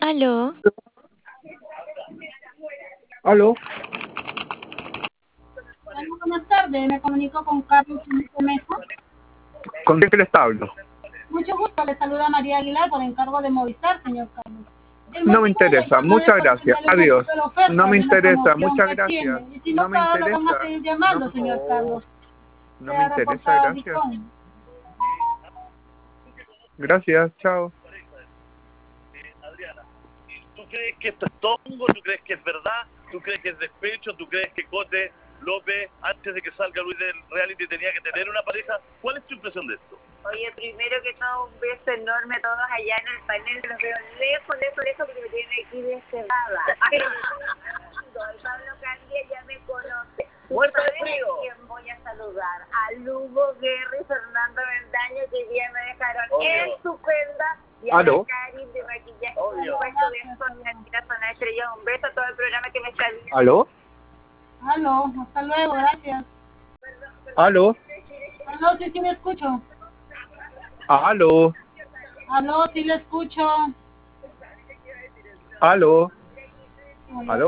Aló, Aló, Hola, buenas tardes, me comunico con Carlos Felipe Mesa. ¿con quién les hablo? Mucho gusto, le saluda María Aguilar por encargo de Movistar, señor Carlos. El No me motivo de la interesa, llamada muchas es para gracias, brindarle una adiós. super oferta No me de una interesa, promoción muchas que gracias. tiene. Y si No no me paga, lo van a interesa, seguir no, llamando, señor Carlos. no me Sea interesa, reportado gracias. Bitcoin. Gracias, chao. Adriana, ¿tú crees que esto es tongo? ¿Tú crees que es verdad? ¿Tú crees que es despecho? ¿Tú crees que Cote López, antes de que salga Luis del reality, tenía que tener una pareja? ¿Cuál es tu impresión de esto? Oye, primero que todo, un beso enorme a todos allá en el panel. Los veo lejos, porque me tienen aquí descerrada. El Pablo Candia ya me conoce. Muerta de ¿Sabes frío. a quién voy a saludar? A Lugo Guerra y Fernando Bendaño, que hoy día me dejaron Obvio. estupenda. Y ¿Aló? a la Karin de maquillaje. Obvio. Un beso de Zona Estrella. Un beso a todo el programa que me está viendo. ¿Aló? Aló, hasta luego, gracias. ¿Aló? Aló, sí le escucho. ¿Aló? Aló, sí le escucho. ¿Aló? Aló. ¿Aló?